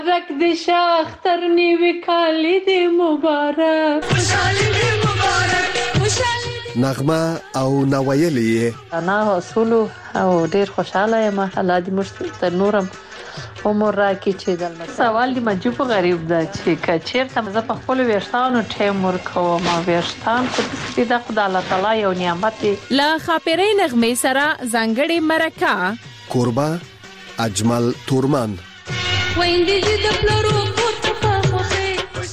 رک دی شاختر نیوی کالی دی مبارک خوشحالی دی مبارک خوشحالی نغمه او نوایلی انا اصول او ډیر خوشاله یم. الله دې موږ ته نورم عمر راکړي چې دلته سوال دی مجبور غریب ده چې کچیرته زه په خپل ویشتانو ټیم ورکوم او ویشتان څه د خدای الله تعالی یو نعمت دی. لا خاپری نغمه سره زنګړې مرکه کوربه اجمل تورمان ویندې د پلرو پورته په مخه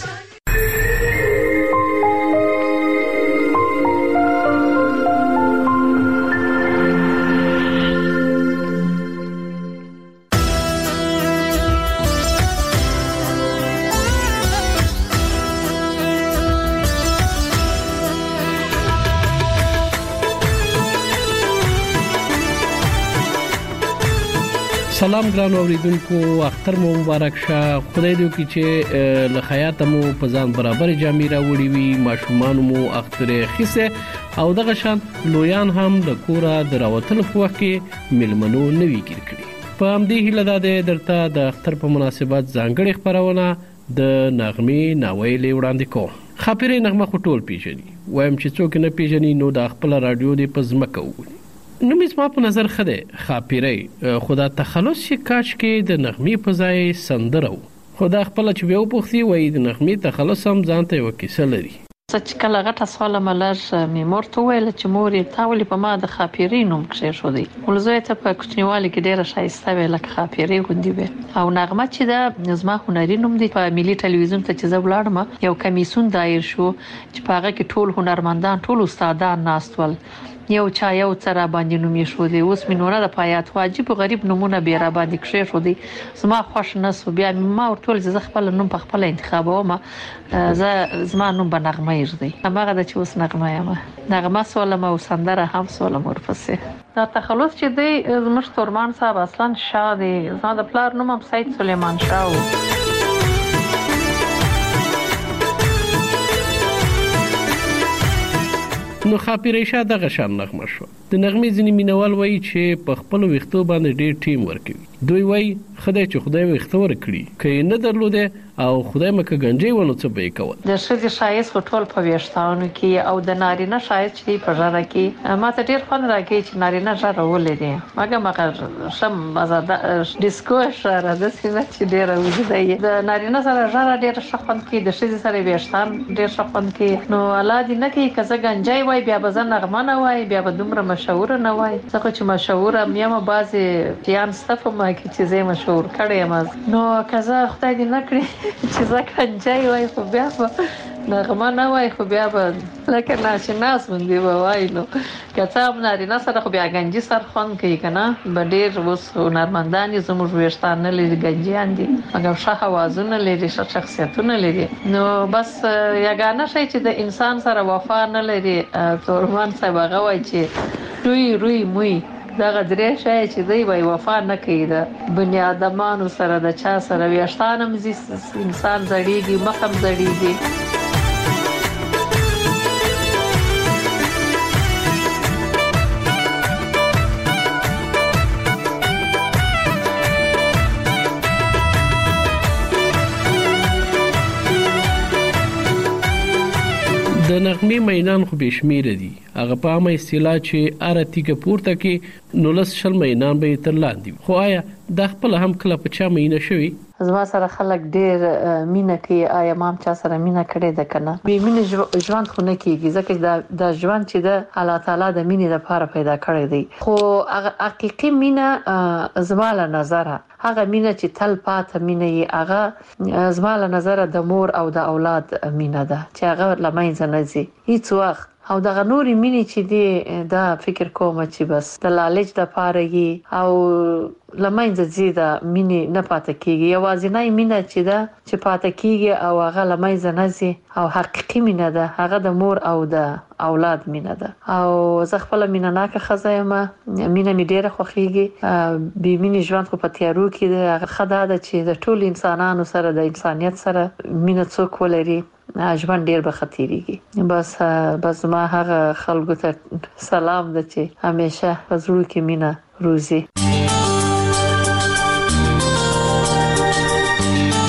سلام ګران اوریدونکو، اختر مو مبارک شه. خدای دې وکړي چې له خیاط مو په ځان برابر جامې راوړي وي، ماشومان مو اختر خيسه او دغه شان لویان هم د کوره دراوتل په وخت کې ملمنو نوي ګیر کړي. په همدې هیله ده درته د اختر په مناسبت ځانګړي خبرونه د نغمې ناویلې وړاندې کوم. خاپری نغمه خټول پیژني، وایم چې څوک نه پیژني نو د خپل رادیو دی په ځمکه وګوري. نو مې په نظر خده خاپری خدا تخلص شي کاش کې د نغمې په ځای سندره خدا خپل چې به وپوښتي وای د نغمې تخلص هم ځانته یو کیسه لري. چې کله غټه سواله ملر میمور ته ویل چې مورې تاولې په ما د خاپری نوم کښې شو دی ولزوی ته په کوچنیوالي کې ډیره شایسته ویل لکه خاپری غوندي وي او نغمه چې دا زما هنري نوم دی. په ملي ټلویزیون ته چې زه ولاړم یو کمیسون دایر شو چې په هغه کې ټول هنرمندان ټول استادان ناستول، یو چا یو تر باندې نومې شو دی. اوس مې نور د پایات واجب غریب نمونه به را باندې کښې شو دی. زما خوښ نسو بیا ما ورټول زه خپل نوم په خپل انتخابوم. زما نوم به نغمه دی. هغه د چې اوس نغمه یم. نغمه سولم او سندره هم سولم ورپسې. دا تخلص چې دی زموږ تورمان صاحب اصلا شاه دی. زما د پلار نوم هم سید سلیمان شاه و. نو خاپری شه دغه شان نغمه شو. د نغمې ځینې مینوال وایي چې په خپل ویختو باندې ډیر ټیم ورکوي. دوی وایي خدای چې خدای ویخته ورکړي کله نه درلوده او خدای مکه گنجي ونه څه به کول. د شذ شایست ټول په ویشتانو کې او د نارینه شایست چې په ژړه کې ما ته ډیر خوند راکړي چې نارینه ژړه ولې دي مګر شم مزه ډیسکو شره د سینه چې ډیر وځي د نارینه سره ژړه ډیر شخوند کې د شذ سره ویشتان ډیر شخوند کې. نو الله دې نه کې کزه گنجي وای بیا به زه نغمه نه وای بیا به دومره مشهور نه وای. ځکه چې مشهور یم بعضی پیان ستفه ما کې چې زه مشهور کړم. نو کزه خدای دې نه کړی چې زه کنجای وای خو بیا نغمه نه وای خو بیا به لکه ناشناس باندې وای. نو کته نارینه سره خو بیا گنجي سر خون کوي کنه به ډیر وس هنرمندان زموږ ویشتان نه لري گنجیان دي مګر ښه حوازونه لري ښه شخصیتونه لري. نو بس یګانه شي چې د انسان سره وفا نه لري. تورمان صاحب هغه وای چې روی موي دا غدرې شای چې دی وای وفا نه کوي د بنی آدمانو سره د چا سره ویشتانم انسان زړیږي مخم زړیږي. د نغمې مینان خو بشمیر دي. هغه په عامه اصطلاح چې ارتی کې پورته کې نو لس شل مینان به تر لاندې. خو آیا د خپل هم کله په چا مینه شوی؟ زما سره خلک ډیر مینه کوي. آیا مام چا سره مینه کړې ده کنه؟ به مینه ژوند خو نه کیږي ځکه د ژوند چې د الله تعالی د مینې لپاره پیدا کړی دی. خو حقيقي مینه زما له نظره هغه مینه چې تل پاته مینه یې هغه زما له نظره د مور او د اولاد مینه ده چې هغه لمنځه نه ځي هیڅ وخت. او دغه نوري مینې چې دی دا فکر کوم چې بس د لالچ د پاره یې او لمنځه ځي د مینې نه پاتې کیږي. یوازینی مینه چې ده چې پاتې کیږي او هغه لمنځه نه ځي او حقيقي مینه ده هغه د مور او د اولاد مینه ده. او زه خپل مینه ناکه خزایم مینه می ډیره خوخیږي. به مینې ژوند خو په تیارو کې ده. هغه خدای ده چې د ټول انسانانو سره د انسانيت سره مینه څوک ولري ژوند ډیر به خطرېږي. بس ما هغه خلکو ته سلام ده چې همیشه پزړو کې مینه روزي.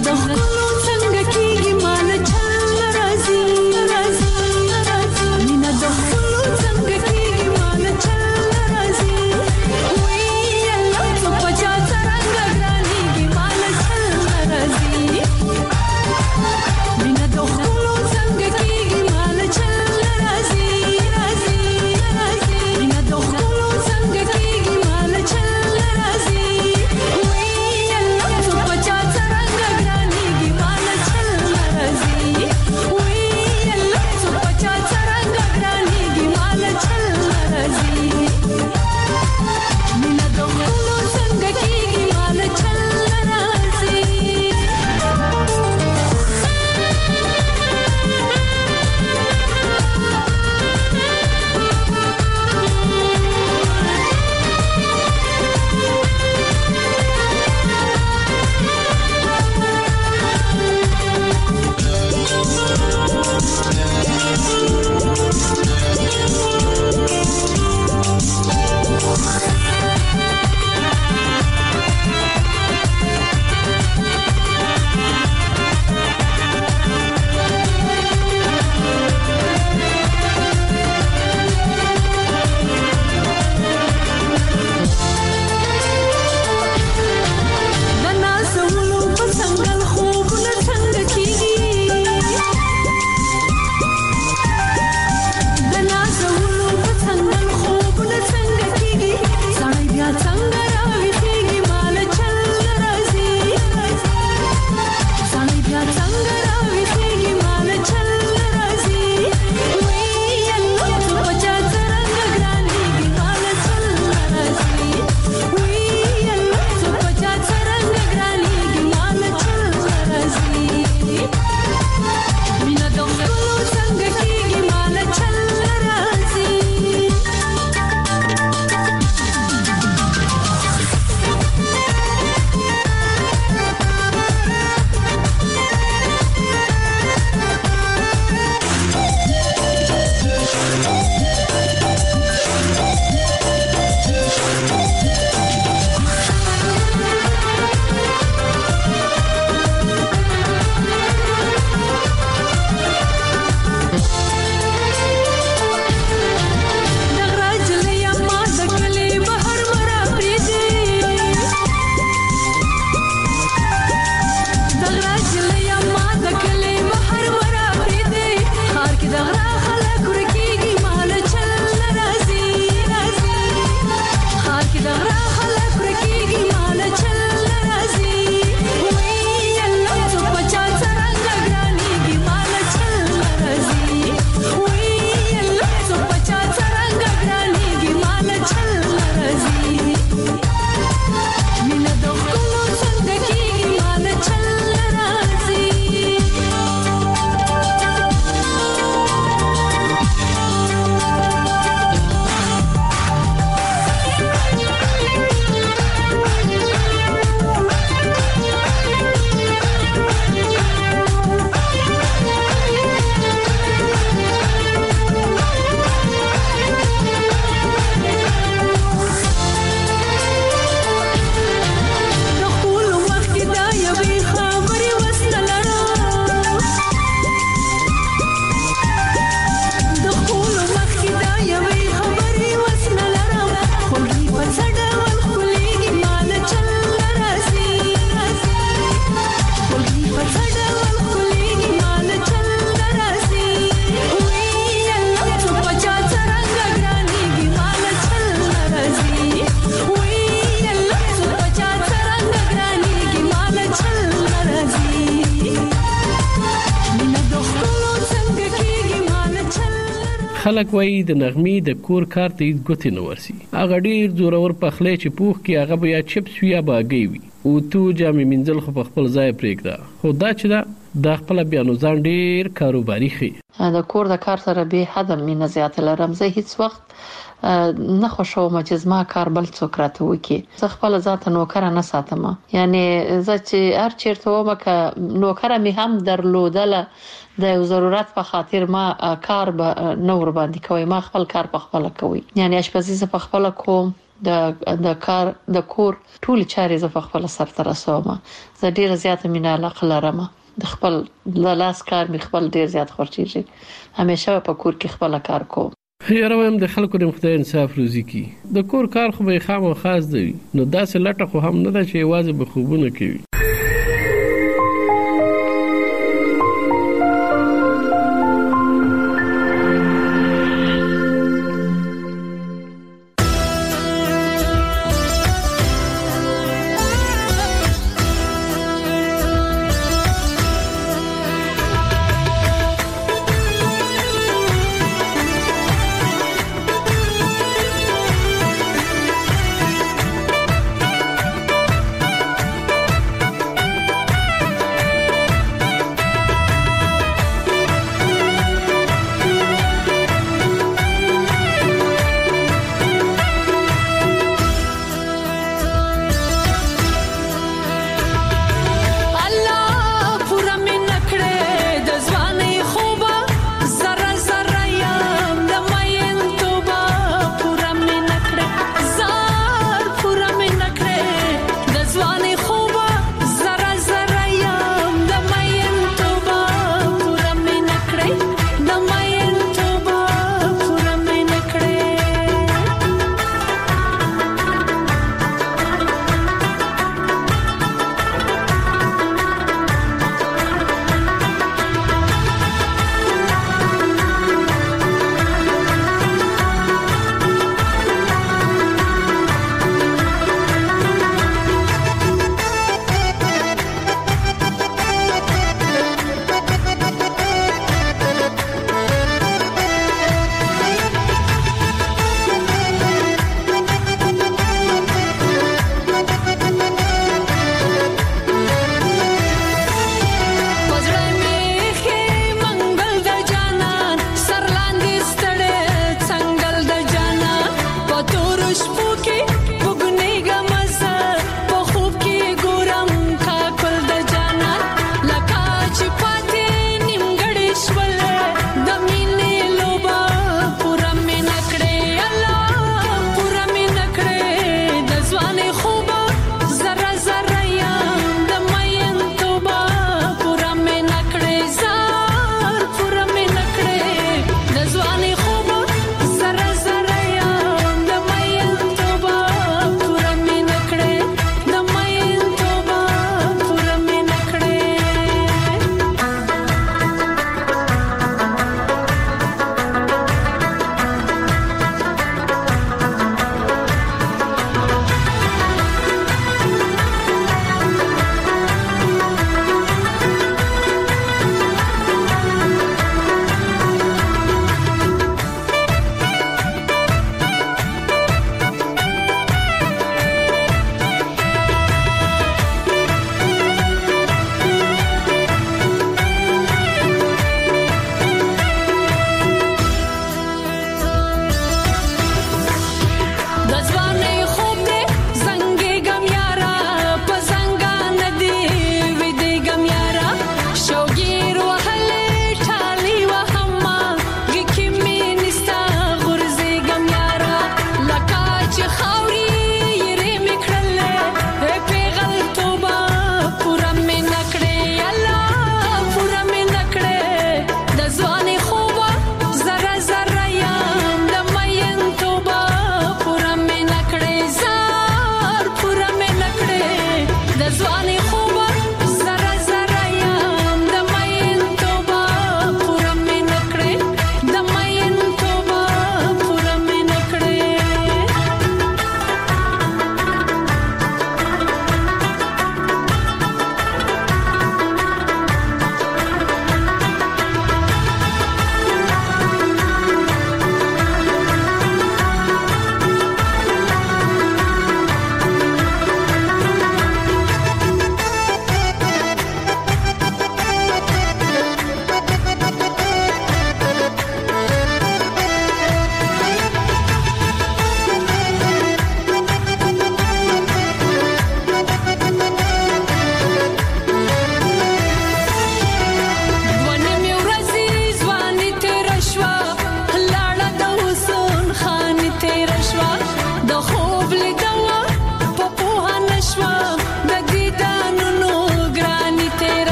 خلک وایي د نغمې د کور کار ته هیڅ ګوتې نه ورسي. هغه ډیر زورور پخلی چې پوخ کې هغه بیا چپس وي یا باګي وي او تو جامې منځل خو په خپل ځای پرېږده. خو دا چې دا خپل بیا نو ځان ډیر کاروباري خي. د کور د کار سره به حد مینه زیات لرم. زه هیڅ وخت نه خوشوم چې زما کار بل څوک راته وکي. زه خپل ذات نوکر نه ساتم. یعنی زه چې هر چیرته ومکه نوکر می هم درلودله د ضرورت په خاطر ما کار به نور باندې کوي. ما خپل کار په خپل کوي. یعنی اشپزي زه په خپل کوم، د کور ټول چارې ز په خپل سر تر رسوم. زه ډیر زیات مینه علاقه لرم د خپل لاس کار می خپل ډیر زیات خورچیږي. همیشه په کور کې خپل کار کوم. یاره وایم د خلکو د خدای انصاف روزي کی د کور کار خو به خامو خاص دی نو داسې لټه خو هم نه ده چې واځي به خوبونه کوي.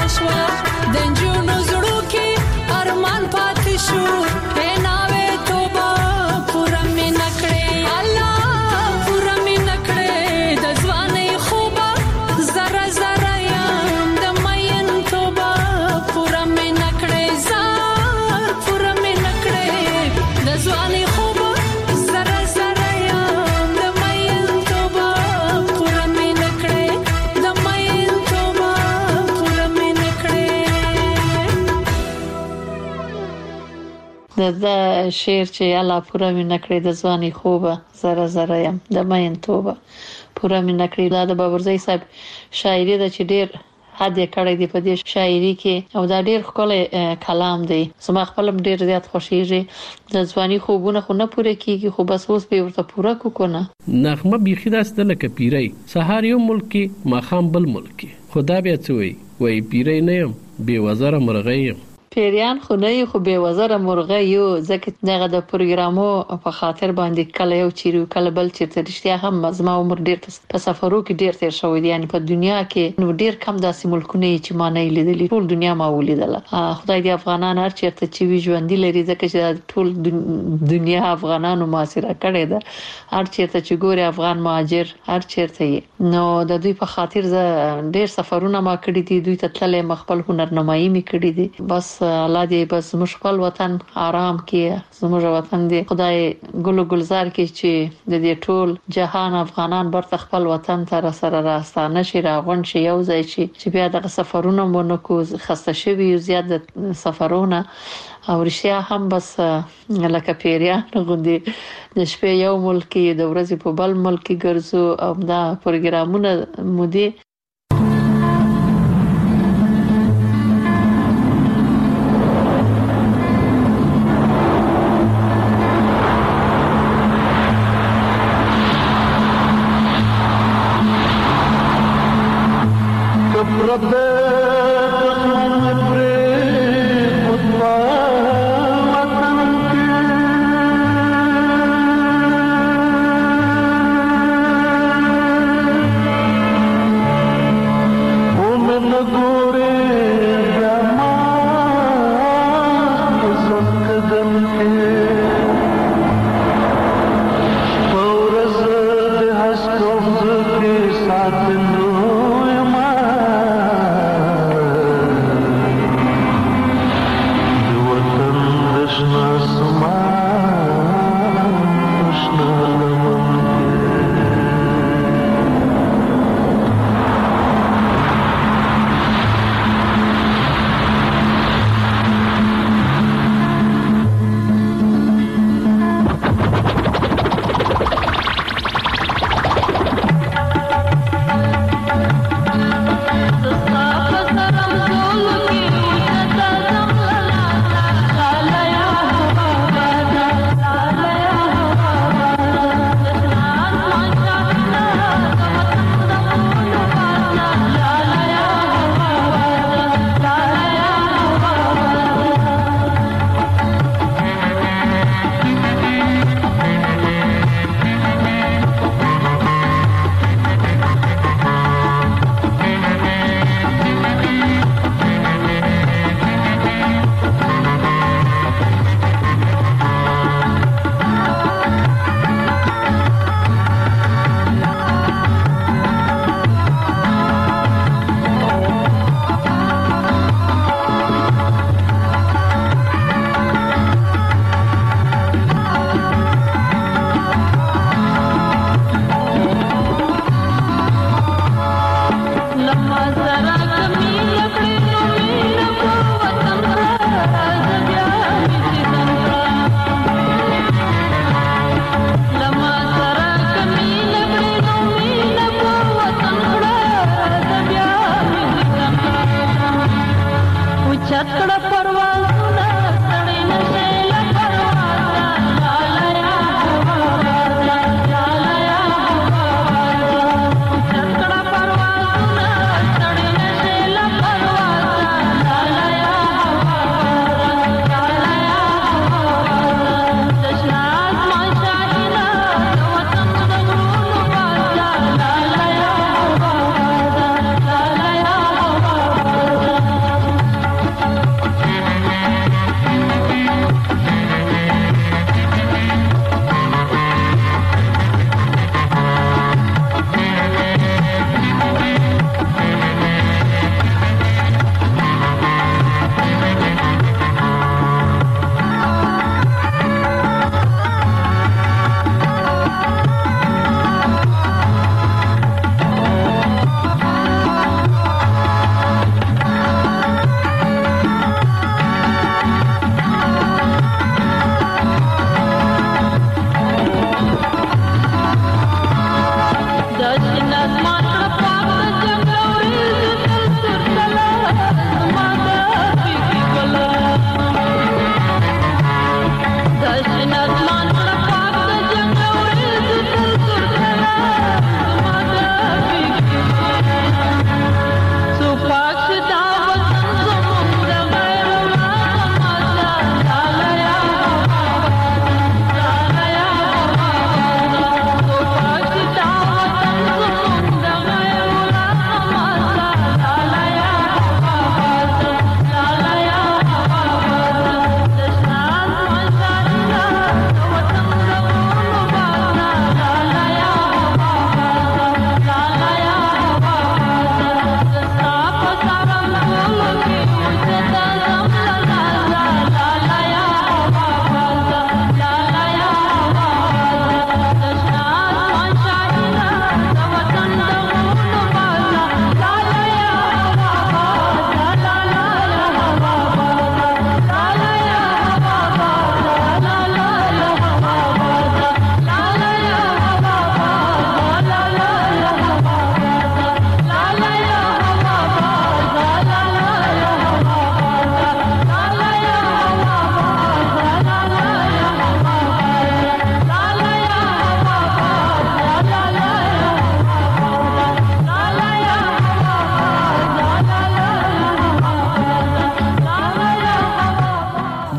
شوا د جنونو زړو کې ارمان پاتې شو ناوې توبه پورا مې نکړې الله پورا مې نکړې د ځواني خوبه زره زره یم د مین توبه پورا مې نکړې زار پورا مې نکړې د ځواني خوبه زره زره یم د مین توبه پورا مې نکړې د مین توبه پورا مې نکړې. دا شعر چې الله پورا مې نکړې د ځواني خوبه زره زره یم د مین توبه پورا مې نکړې. دا د بابرزی صاحب شاعري ده چې ډېر حد یې کړی دی په دې شاعري کې او دا ډېر ښکلی کلام دی. زما خپل ډېر زیات خوښیږي. د ځواني خوبونه خو نه پوره کیږي خو بس اوس به ورته پوره کوکنه. نغمه بیخي داسې ده لکه پیری سهار یو ملک کې ماښام بل ملک کې. خدا بیا څه وایي پیری نه یم بې وزره مرغۍ یم. پیریان خو نه یو خو بې وزره مرغه یو ځکه دغه د پروګرامو په خاطر باندې کله یو چیرې کله بل چیرته رښتیا هم زما عمر ډیر په سفرو کې ډیر تیر شوی دی. یعنی په دنیا کې نو ډیر کم داسې ملکونه چې ما نه لیدلي ټول دنیا ما ولیدله. خدای دې افغانان هر چیرته چې وی ژوند لري ځکه چې ټول دنیا افغانانو محاصره کړې ده. هر چیرته چې ګوري افغان مهاجر هر چیرته نو د دوی په خاطر ډیر سفرونه ما کړی دي. دوی ته تللې مخبل هنرنمایي می کړی دي. بس الله دې بس زموږ خپل وطن آرام کړي. زموږ وطن دې خدای ګل گلزار کړي چې د دې ټول جهان افغانان برته خپل وطن ته سره راستانه شي راغون شي یو ځای چې بیا د سفرونو مونږ کو خسته شوی زیات سفرونه او رښتیا هم بس لکه پیریان غوندي د شپې یو ملک د ورځې په بل ملک ګرځو او دا پروګرامونه مودي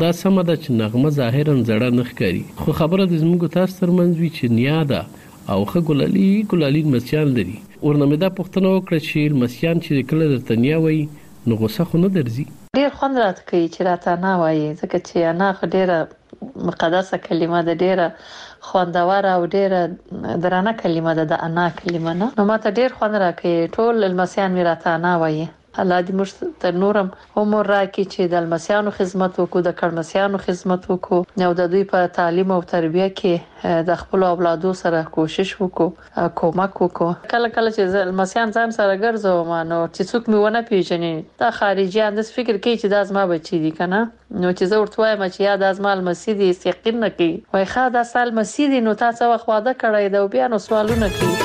دا سمه ده چې نغمه ظاهرا زړه نه ښکاري، خو خبره د زموږ تاسو ترمنځ وي چې نیا ده او ښه ګلالي مسیان لري. ورنه مې دا پوښتنه وکړه چې مسیان چې کله درته نیا وایي نو غوسه خو نه درځي؟ ډیر خوند راته کوي چې راته انا وایي، ځکه چې انا خو ډیره مقدسه کلمه ده، ډیره خوندوره او ډیره درانه کلمه ده، د انا کلمه نه. نو ماته ډیر خوند راکوي ټول المسیان مې راته انا وایي. الله دې موږ ته نورم عمر راکړي چې د المسیانو خدمت وکړو، د کړمسیانو خدمت وکړو، او د دوی په تعلیم او تربیه کې د خپل اولادو سره کوشش وکړو، کومک وکړو. کله کله چې المسیان ځان سره ګرځوم نو چې څوک مې ونه پیژني دا خارجيان د فکر کوي چې دا زما بچی دي کنه، نو چې زه ورته وایم چې یا د ازمال مسجد یقین نه کوي وای ښا دا سال مسجد نو تاسو وخت واده کړی دا بیا نو سوالونه کوي.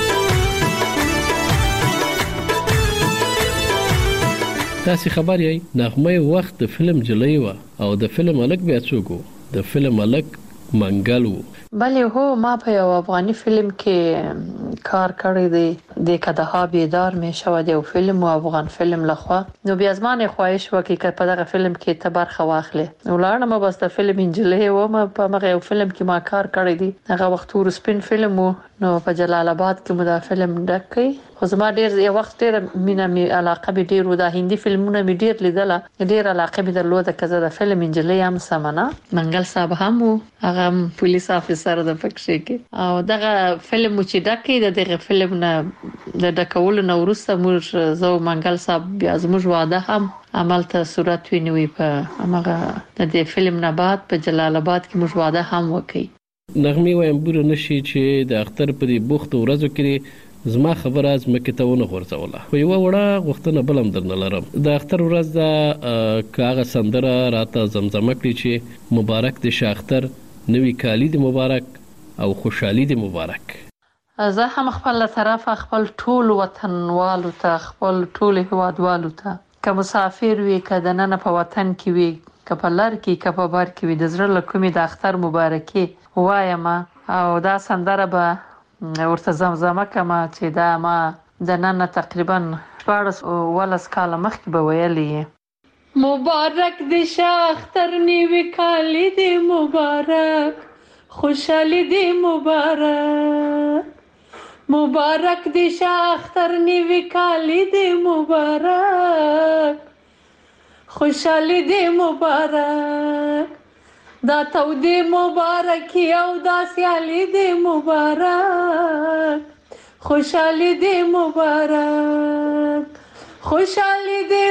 تاسو خبر یې نغمه وخت د فلم جلوه و او د فلم الک بیا څوک د فلم الک منګل و. بله هو ما په یو افغاني فلم کې کار کړی دی د کدها بیدار مې شو دی او فلم او افغان فلم لخوا، نو بیا زمانه خواهش وکړي چې په دغه فلم کې ته برخه واخلې. ولانه ما بس د فلم انجلې و ما په مغه یو فلم کې ما کار کړی دی، هغه وخت ور سپین فلم و، نو په جلال آباد کې مو دا فلم ډکې. خو زما ډیر یو وخت ډیر مینا می علاقه به ډیر و د هندي فلمونو می ډیر لیدله، ډیر علاقه به درلوده کزه د فلم انجلې هم سمنه منګل صاحب هم هغه پولیس افسر د پکښې کې، او دغه فلم چې ډکې دغه فلم نه د ډکول نو ورسته موږ زو منګل صاحب بیا زموږ واده هم عمل ته صورت وینوي په هغه د فلم نه بعد په جلال آباد کې موږ واده هم وکړي. نغمه وایم بور نشي چې د اختر په دې بوخت ورځو کې زما خبره از مکه ته ونه غورځوله، خو یو وړه غوښتنه بلم درنه لرم. د اختر ورځ د کاغه سندره راته زمزمه کړي چې مبارک دې شاختر، نوی کالی دې مبارک او خوشحالي دې مبارک. زه هم خپل طرف خپل ټول وطنوالو ته، خپل ټول هیوادوالو ته، که مسافر وي که د نن په وطن کې وي که په لار کې که په بار کې وي، د زړه له کومې د اختر مبارکي وایم او دا سندره به ورته زمزمه کما چې دا ما د نن تقریبا 14 کاله مخکې به ویلې. مبارک دې شاختر نیوي کالی دې مبارک، خوشحالي دې مبارک، مبارک دې شاختر نیوي کالی دې مبارک، خوشحالي دې مبارک، دا تو دې مبارک او دا سیالي دې مبارک، خوشحالي دې مبارک، خوشحالي دې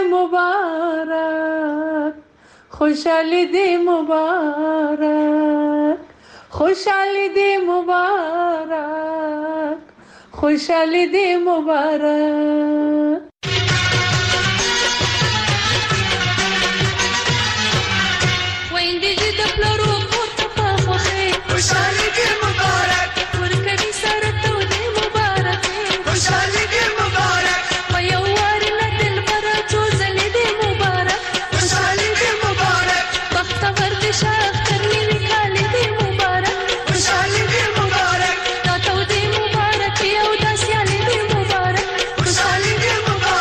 مبارک، خوشحالي دې مبارک، خوشحالي دې مبارک، خوشحالي دې مبارک. خوشحالي دې مبارک، ورکړي سره ته دې مبارک، خوشحالي دې مبارک، په یو وار نه دل پر چوزلې دې مبارک، خوشحالي دې مبارک، بختور دې شاختر نیوي کالی دې مبارک، خوشحالي دې مبارک، دا ته دې مبارک او دا سیالي دې مبارک، خوشحالي دې مبارک.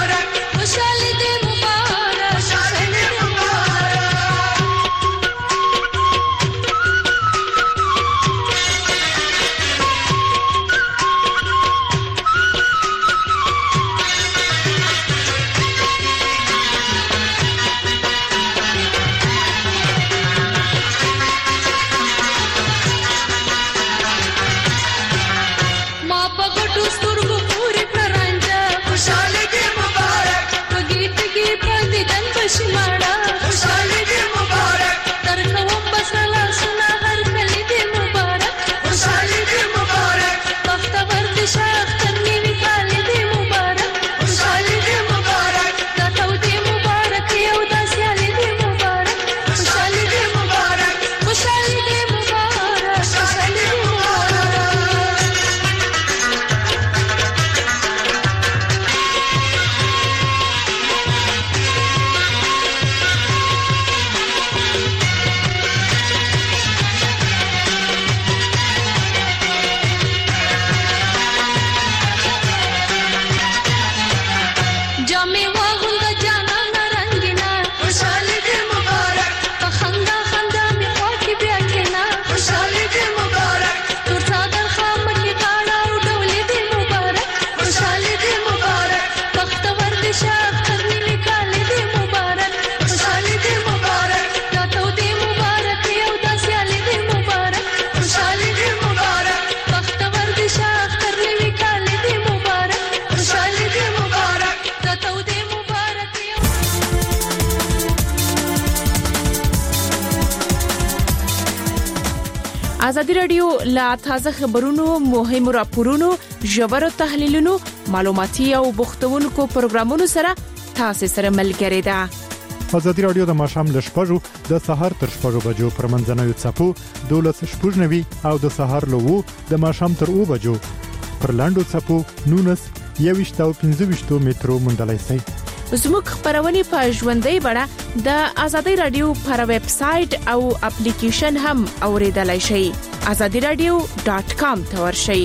ازادي رادیو لا تازه خبرونو مهم راپورونو ژور تحلیلونو معلوماتي او بوختونکو پروګرامونو سره تاسو سره ملګری ده. ازادي رادیو د ماشام ل شپږو د سحر تر شپږو بجو پر منځنوي چپو 12:09 او د سحر له 2 د ماشام تر 2 بجو پر لاندو چپو 19 او 15 مترو منډلای سي. زموږ خبرونه په ژوندۍ بڼه د ازادي رادیو پر ویب سټ او اپلیکیشن هم اوریدلای شئ. azadiradio.com ته ورشئ.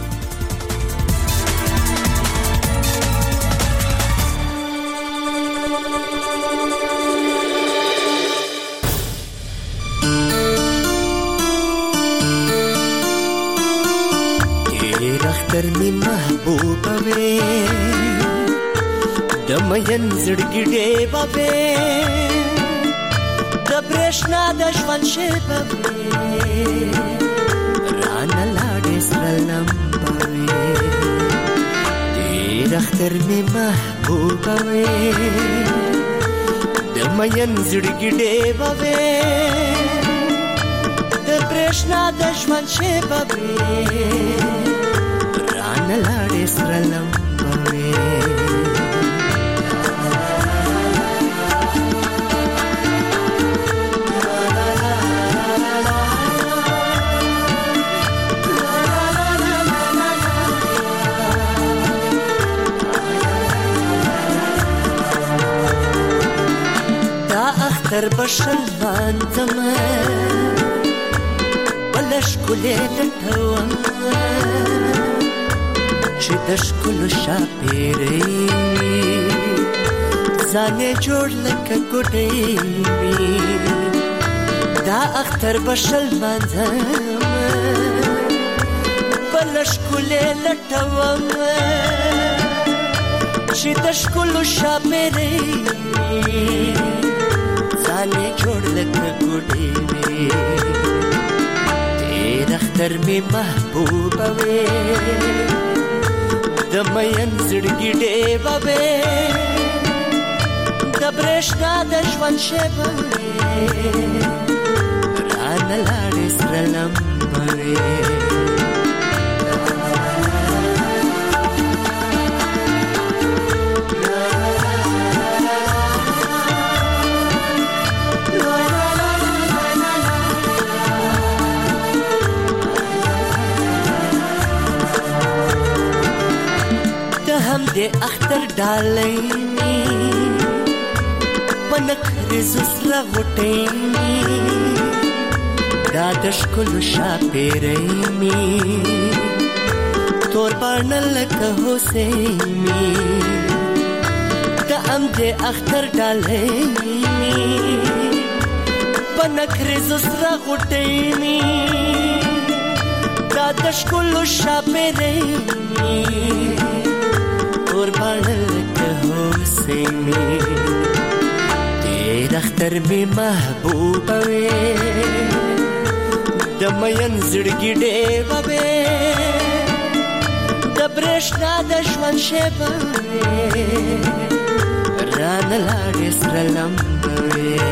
اختر می محبوبه وې د مین زړګي ډېبه وې د برېښنا د ژوند شېبه وې رانه لاړې سره لمبه وې ډېر اختر می محبوبه وې د مین زړګي ډېبه وې د برېښنا د ژوند شېبه وې نلاړې سره لمبه وې دا اختر بشل باندم بلش کلې لټوم چې د ښکلو شاپېرۍ وي ځان یې جوړ لکه ګوډۍ وي دا اختر به شل لمانځم بله ښکلې لټوم چې د ښکلو شاپېرۍ وي ځان یې جوړ لکه ګوډۍ وي ډېر اختر مې محبوبه وې د مین زړګي ډېبه وې د برېښنا د ژوند شېبه وې رانه لاړې سره لمبه وې د اختر ډالۍ می پنک رزو سره غټۍ می دا د ښکلو شاپېرۍ می تور باڼه لکه هوسۍ می د اختر ډالۍ می پنک رزو سره غټۍ می دا د ښکلو شاپېرۍ می تور باڼه لکه هوسۍ می ډېر اختر می محبوبه وې د مین زړګي ډېبه وې د برېښنا د ژوند شېبه وې رانه لاړې سره لمبه وې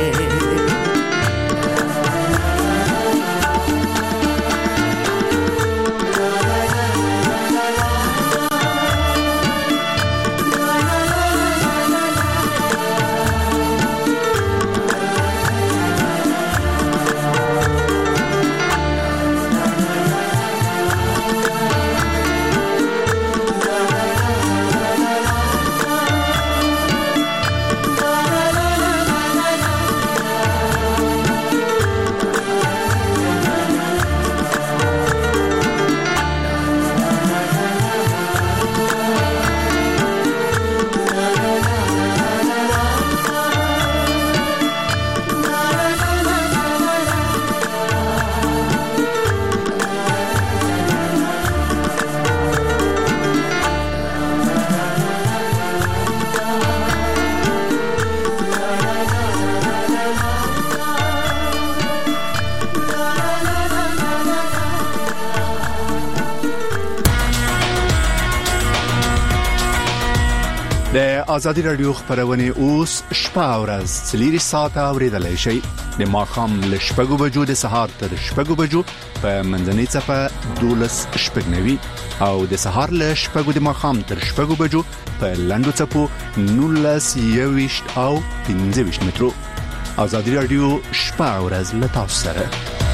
ازادي رادیو خبرونه اوس شپه او ورځ 3 ساعته اوریدلای شئ د ماخام ل شپږو بجو د سهار تر شپږو بجو په منځنۍ صفه 12 شپږنوي او د سهار ل شپږو د ماخام تر شپږو بجو په لندو صفو 19 او 15 مترو. ازادي رادیو شپه او ورځ له تاسو سره.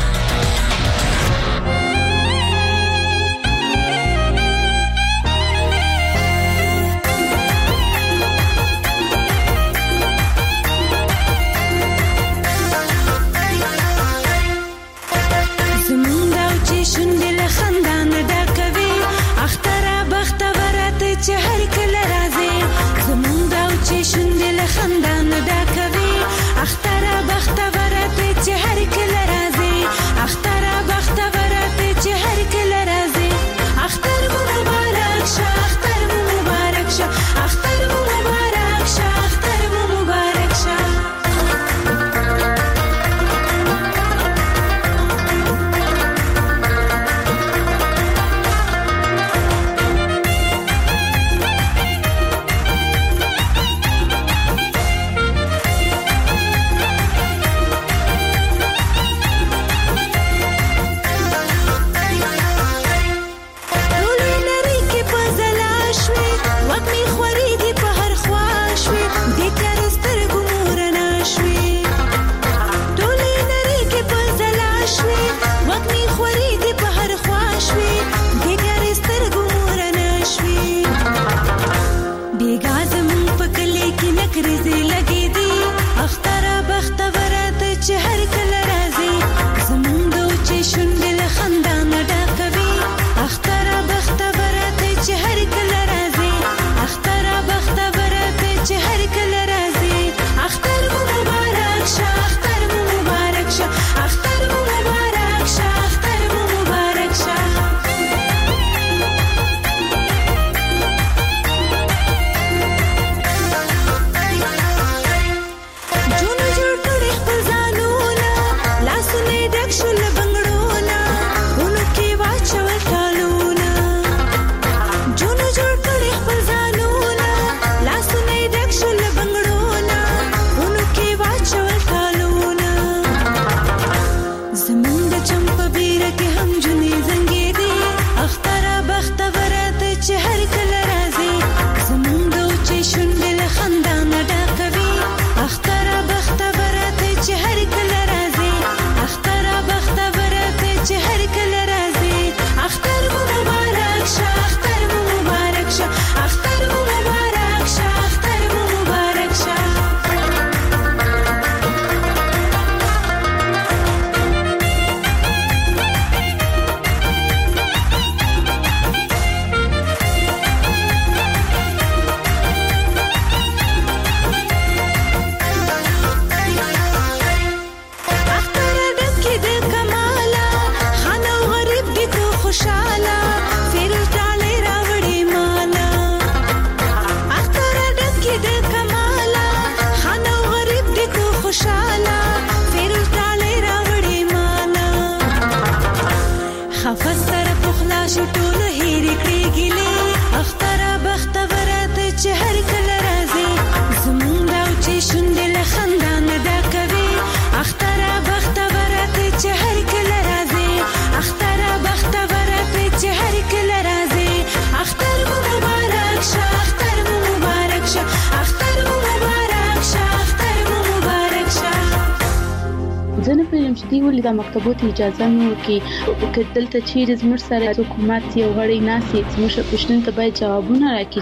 دی ولې د مکتبوت اجازه مو کې دلته چیرې زموږ سره حکومت یو غړی ناسي زموږ پښتون ته باید جوابونه راکړي.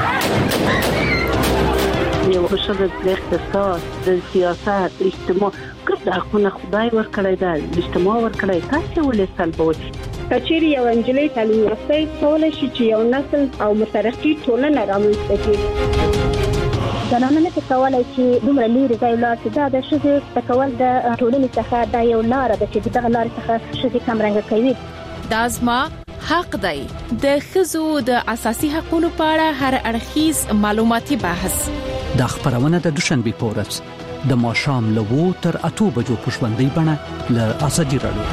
یو شغل د اقتصاد د سیاست اجتماع کله خو خدای ورکړی دا اجتماع ورکړی تاسو ولې سلبوي کچېری یو انجلۍ تعلیم یافته کولای شي چې یو نسل او مترقي ټولنه رامنځته کړي. زنانه نه کولای چې دومره لري ځای لا چې دا د شذ تکول د ټولنې څخه دا یو لار ده چې دغه لار څخه شذ کمرنګ کوي. دازما حق دی د خزو د اساسي حقوقو په اړه هر اړخیز معلوماتي بحث د خبرونه د دوشنبه پورس د ماښام له 2 تر 8 بجو پښوندې بڼه له ازادي رادیو.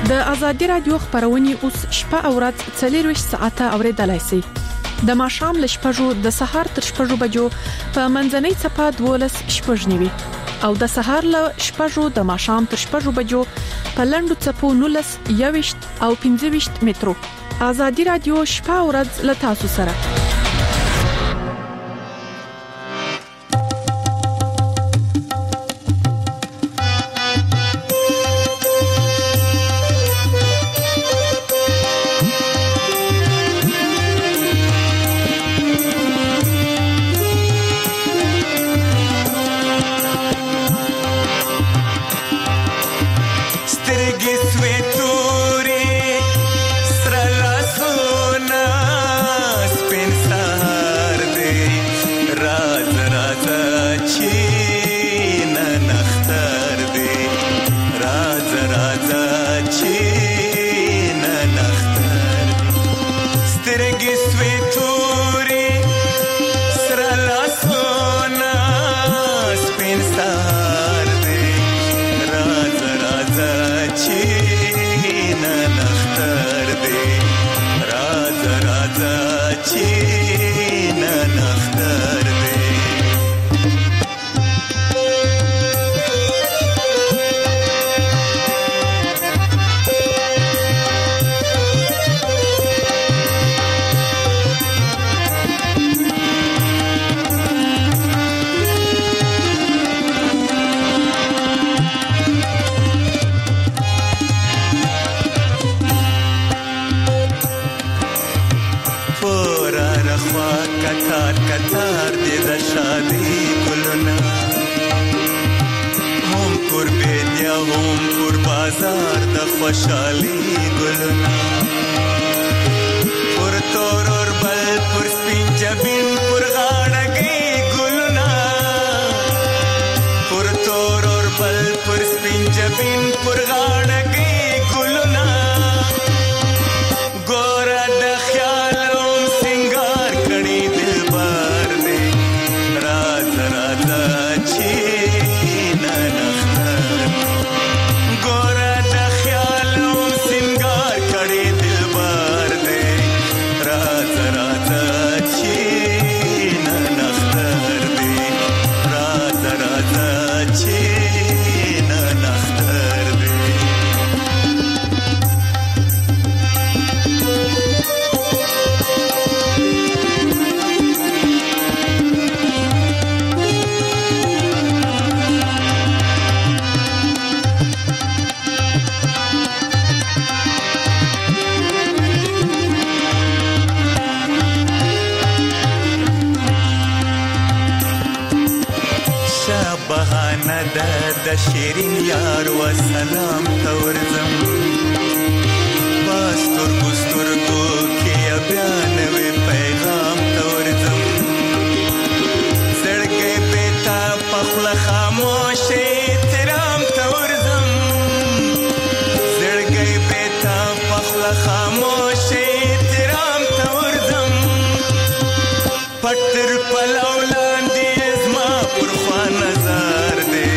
د ازادي رادیو خبرونه اوس شپه او ورځ 24 ساعته اوریدلای شئ. د ماښام ل شپږو د سهار تر شپږو بجو په منځنۍ چپه 12 شپږنیوي او د سهار ل شپږو د ماښام تر شپږو بجو په لندو چپو 19 21 او 25 مترو. ازادي رادیو شپه او ورځ ل تاسو سره. شیرین یار و سلام تورزم باستر گستر کو کیا بیان وی پیغام تورزم زړګې پتا پخله خاموش احترام تورزم زړګې پتا پخله خاموش احترام تورزم پټر پلولان دې زما پر خوا نظر دې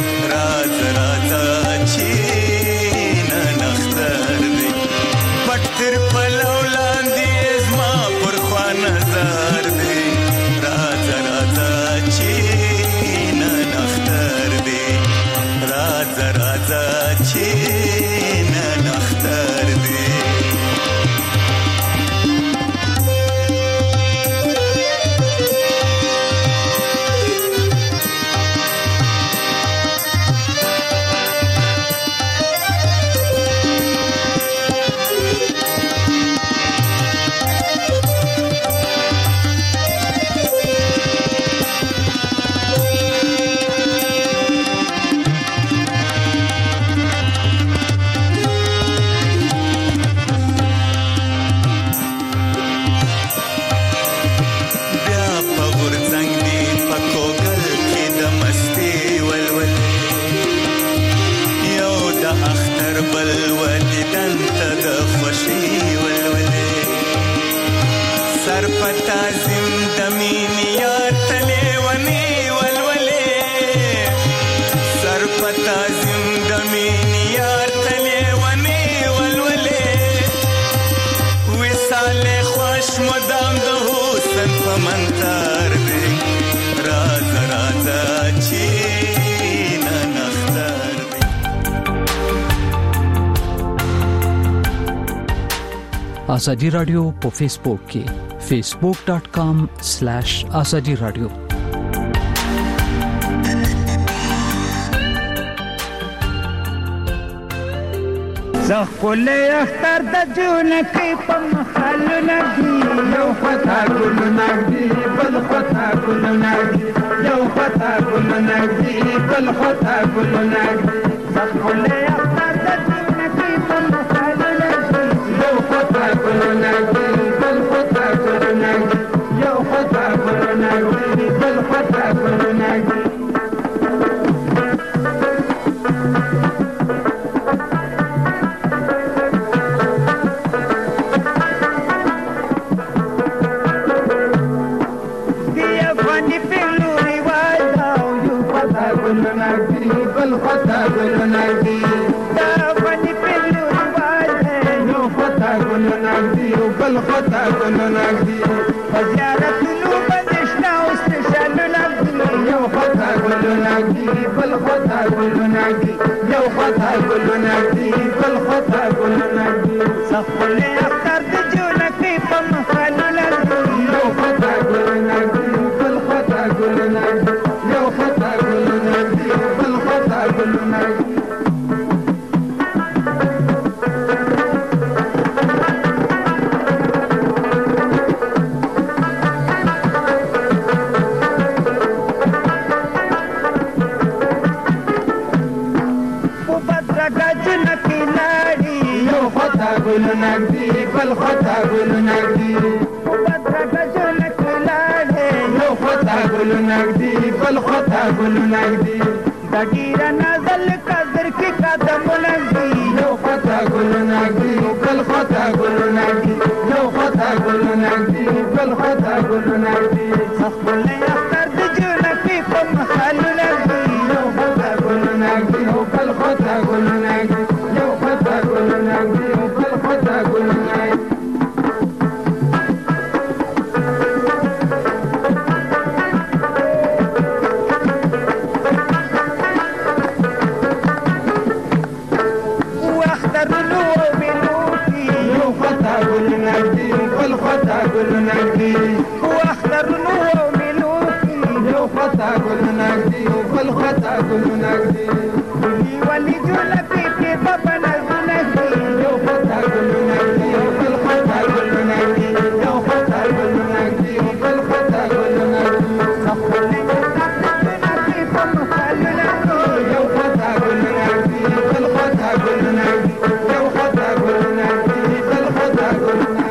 تر پلولان دی زما پر خوا نظر دی راځه راځه چې نن اختر دی راځه راځه چې نن اختر دی تعظیم د مين یار تلې ونی ازادي رادیو په فیسبوک کې facebook.com/azadi radio زخولې اختر د جون کې په محل نګي یو خطا ګل نګي بل خطا ګل نګي یو خطا ګل نګي بل خطا ګل نګي زخولې اختر د جون کې په محل نګي یو خطا ګل نګي بل خطا ګل نګي یو خطا ګل نګي بل خطا ګل نګي بل خطا ګل نګي دا باندې پلو رواج یو خطا ګل نګي بل خطا ګل نګي زیارت لو بدشنا او سپیشل نګي یو خطا ګل نګي بل خطا ګل نګي یو خطا ګل نګي بل خطا ګل نګي صفلې اختر د جون کې په محل نګي یو خطا ګل نګي بل خطا ګل نګي یو خطا ګل نګي بل خطا ګل نګي ګل نګي بل خطا ګل نګي بدرګه جن کلاله یو خطا ګل نګي بل خطا ګل نګي دګیر نازل قدر کې قدم نګي یو خطا ګل نګي بل خطا ګل نګي یو خطا ګل نګي بل خطا ګل نګي خپل اختر د جن کې په محل نګي یو خطا ګل نګي بل خطا ګل نګي یو خطا ګل نګي بل خطا ګل نګي ګل نګي واختر نو ملوکي یو خطا ګل نګي بل خطا ګل نګي ولي جلکي په بابن نګي یو خطا ګل نګي بل خطا ګل نګي یو خطا ګل نګي بل خطا ګل نګي خپلې نګي په محل نګي یو خطا ګل نګي بل خطا ګل نګي یو خطا ګل نګي بل خطا ګل نګي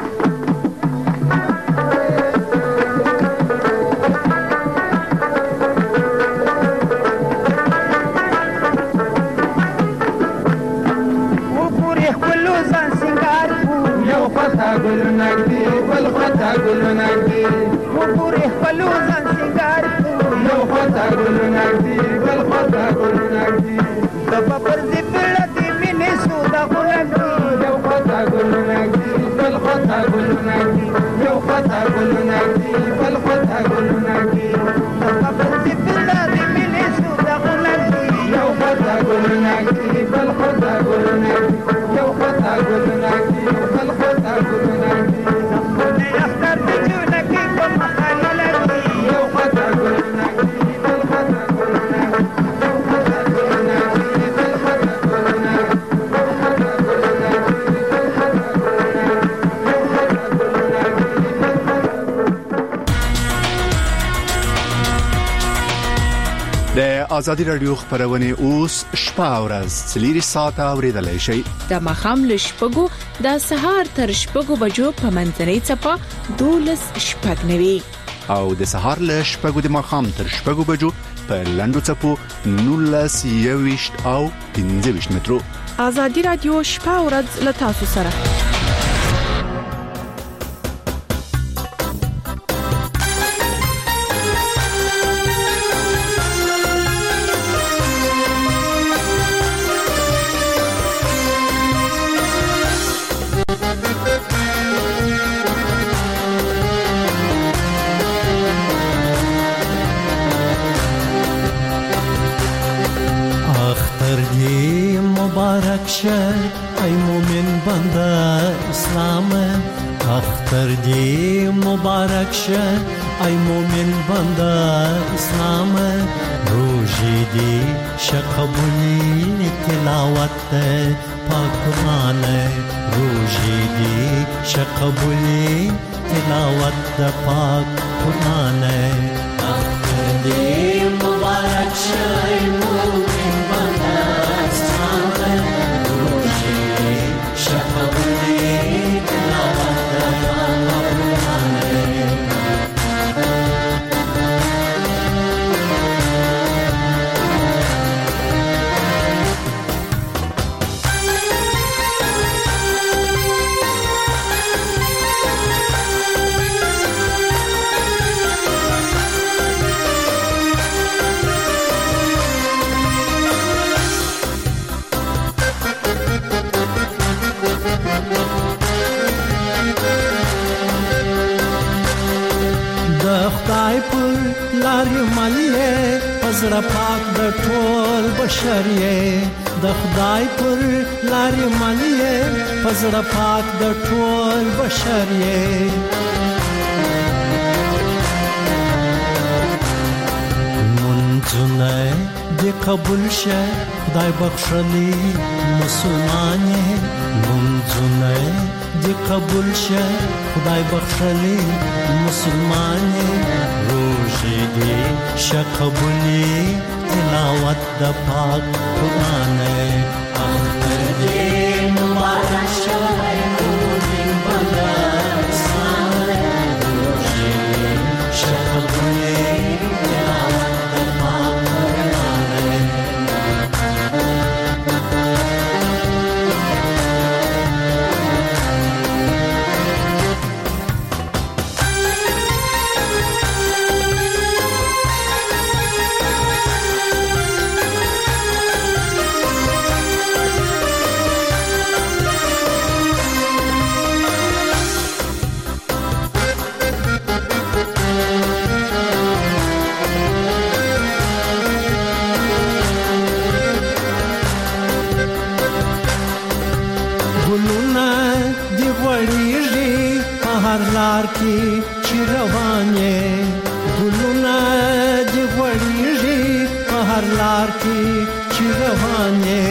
ګل نګي بل خطا ګل نګي وګورې خپل ځان سنگار یو خطا ګل نګي بل خطا ګل نګي د پر دې پړه دې مینې سودا ګل نګي یو خطا ګل نګي بل خطا ګل نګي یو خطا ګل نګي بل خطا ګل نګي د پر دې پړه دې مینې سودا ګل نګي یو خطا ګل نګي بل خطا ګل نګي یو خطا ګل نګي بل خطا ګل نګي اختر د جون کې په محل نګي یو خطا ګل نګي بل خطا ګل نګي یو خطا ګل نګي بل خطا ګل نګي یو خطا ګل نګي بل خطا ګل نګي یو خطا ګل نګي بل د ازادي رادیو خبرونه اوس شپه او ورځ 3 ساعته اوریدلای شي د مخام لشپګو د سهار تر شپګو بجو په منځنۍ چپا 12 شپګنوي او د سهار لشپګو د مخام تر شپګو بجو په لندو چپو 19 او 15 مترو ازادي رادیو شپه او ورځ لتاسو سره شه ای مومن بنده اسلام اختر دی مبارک شه ای مومن بنده اسلام روزی دی شقبولی تلاوت پاک قرآن روزی دی شقبولی تلاوت پاک قرآن اختر دی مبارک شه ای مومن بنده اسلام روزی دی شقبولی تلاوت خدای پر لارې ملې پزړه پاک د ټول بشریه د خدای پر لارې ملې پزړه پاک د ټول بشریه منځونه دې قبول شه خدای بخښلي مسلمانې منځونه دې قبول شه خدای بخښلي مسلمانې روزي دې شقبولي تلاوت د پاک قرآن اختر دې مبارک شه مومن بنده اسلام روزي دې شقبولي تلاوت د پاک قرآن لار کې چې روانې ګلونه دې وړيږي په هر لار کې چې روانې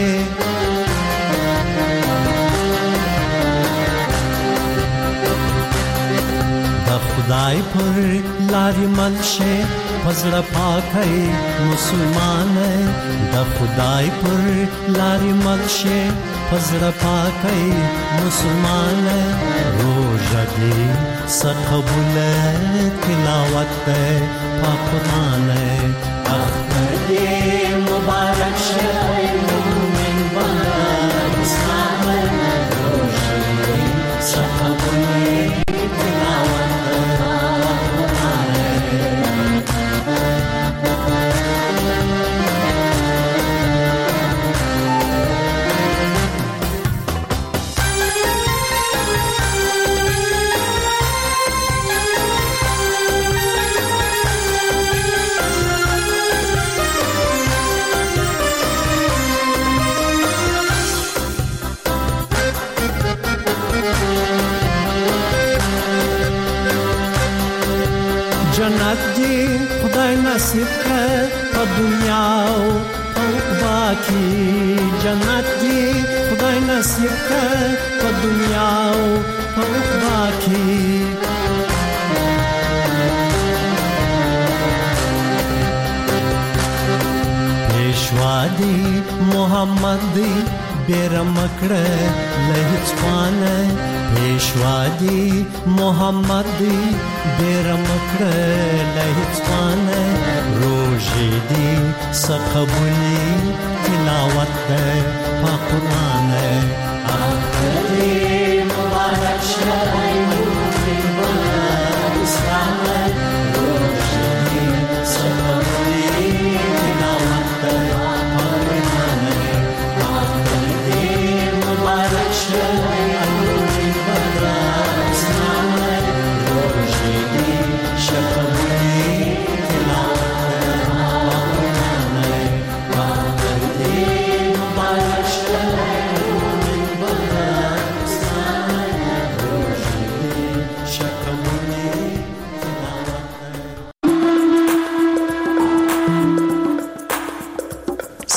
د خدای پر لارې ملشه پزړه پاکي مسلمان د خدای پر لارې ملشه پزړه پاکي مسلمان روزه دې سقبول تلاوت پاک قرآن اختر دې مبارک شه مومن بنده اسلام روزه دې سقبول تلاوت جنت دی خدای نصیب کړ په دنیا او عقبا کې جنت دی خدای نصیب کړ په دنیا او عقبا کې پیشوا دی محمد دی بیرمکړه لهڅوانه پیشوا دی محمد دی بیرمکړه لهڅوانه روزي دی سقبولي تلاوت پاک قرآن اختر دی مبارک شه مومن بنده اسلام روزي دی سقبولي تلاوت پاک قرآن اختر دی مبارک شه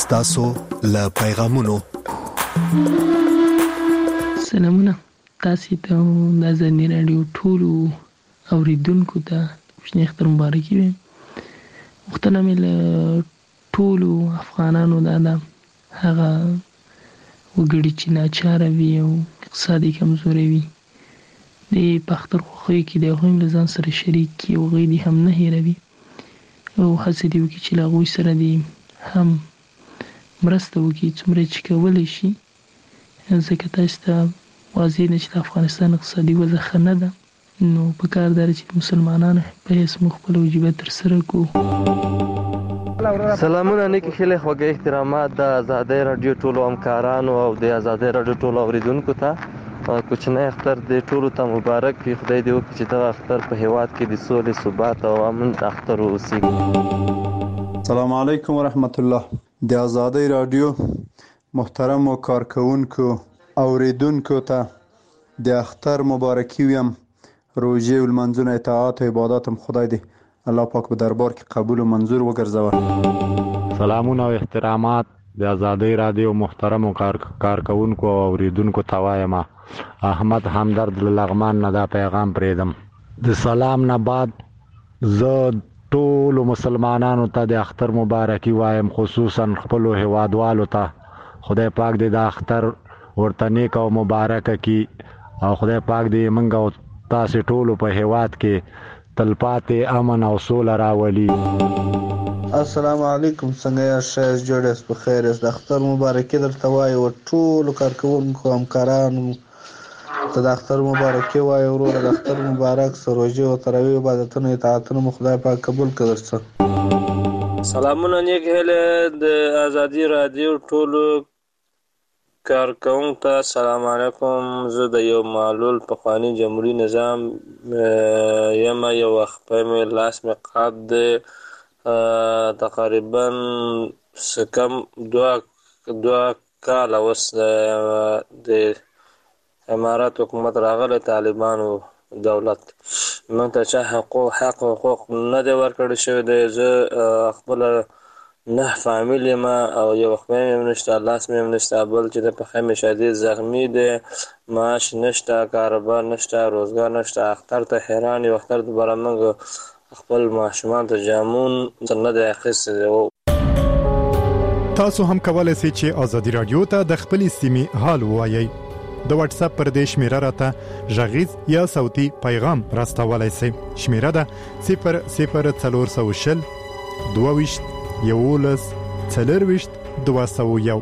ستاسو له پیغامونو. سلامونه تاسو ته د ازادي رادیو ټولو اوریدونکو ته شنه اختر مبارکي وي. وختونه مې له ټولو افغانانو دا هغه وګړي چې ناچاره وي او اقتصادي کمزوري وي د پختر خوخي کې د هغوی له ځان سره شریک کی او غوی دې هم نه هیروي او هڅه دې وکړي چې له هغوی سره دې هم مرسته وکړي څومره چې کولی شي، ځکه تاسو ته واضح ده چې د افغانستان اقتصادي وضع ښه نه ده، نو پکار ده چې مسلمانانو په هیڅ موږ خپل واجبات ترسره کړو. سلامونه نیکی خیلی خوږه احترامات د ازادۍ رادیو ټولو همکارانو او د ازادۍ رادیو ټولو اوریدونکو ته. کوچنی اختر د ټولو ته مبارک وي. خدای دې وکړي چې دغه اختر په هیواد کې د سولې، ثبات او امن اختر واوسي. السلام علیکم ورحمت الله. د ازادۍ رادیو محترم کارکونکو اوریدونکو ته د اختر مبارکي ویم. روزه او منځونه اطاعت او عبادت هم خدای دې الله پاک په دربار کې قبول او منظور وګرځوي. سلامونه او احترامات د ازادۍ رادیو محترم کارکونکو او اوریدونکو ته وایم. احمد همدرد لغمان نه دا پیغام پریدم. د سلام نه بعد زه ټول مسلمانانو ته د اختر مبارکي وایم، خصوصا خپل هیوادوالو ته. خدای پاک دې د اختر ورته نیک او مبارک کی او خدای پاک دې منګ او تاسو ټول په هیواد کې تلپاتې امن او سوله راولي. السلام علیکم، څنګه یاست؟ جوړاست په خیر؟ د اختر مبارکي درته وایم او ټول کارکونکو همکارانو ته د اختر مبارکي وایم. ورور د اختر مبارک سروجي او تراویح عبادتونو اطاعتونو خدای پاک قبول کړي. سلامونه نیک هله د ازادي رادیو ټولو کارکونکو ته سلام علیکم. زه د یو معلول پخوانی جمهوریت نظام یم. یو وخت په لاس مې قاب ده تقریبا سکم دوه کال اوس د امارات حکومت راغله، طالبانو دولت موږ ته چا حقوق نه دی ورکړی شوی دی. زه خپل نه فامیل یم او یو وخت مې نشته، لاس مې نشته، بل چې د پخې مې شدید زخمی دی، معاش نشته، کاروبار نشته، روزګار نشته. اختر ته حیران یو. اختر دوباره موږ خپل ماشومان ته جامون نه دی اخیستی. تاسو هم کولای شئ چې ازادي رادیو ته د خپل سیمې حال ووایئ. د واتس اپ پر دې شمیره راته غږیز یا صوتي پیغام راستولای شئ. شمیره ده 00420 22 11 40 201.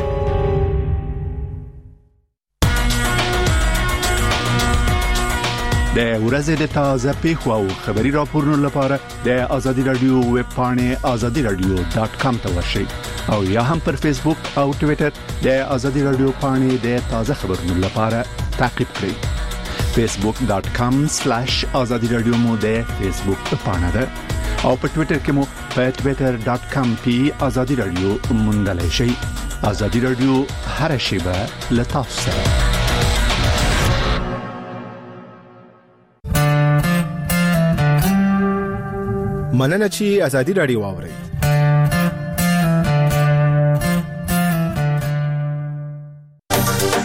د ورځې د تازه پیښو او خبري راپورونو لپاره د ازادي رادیو ویب پاڼه azadiradio.com ته ورشئ او یا هم پر فیسبوک او ټوئیټر د ازادي رادیو پاڼه د تازه خبرونو لپاره تعقیب کړئ. facebook.com/azadiradio مو د فیسبوک پاڼه ده او په ټوئیټر کې مو په twitter.com/azadiradio موندلای شئ. ازادي رادیو هر شیبه له تاسو سره. مننه چې ازادي رادیو واورئ.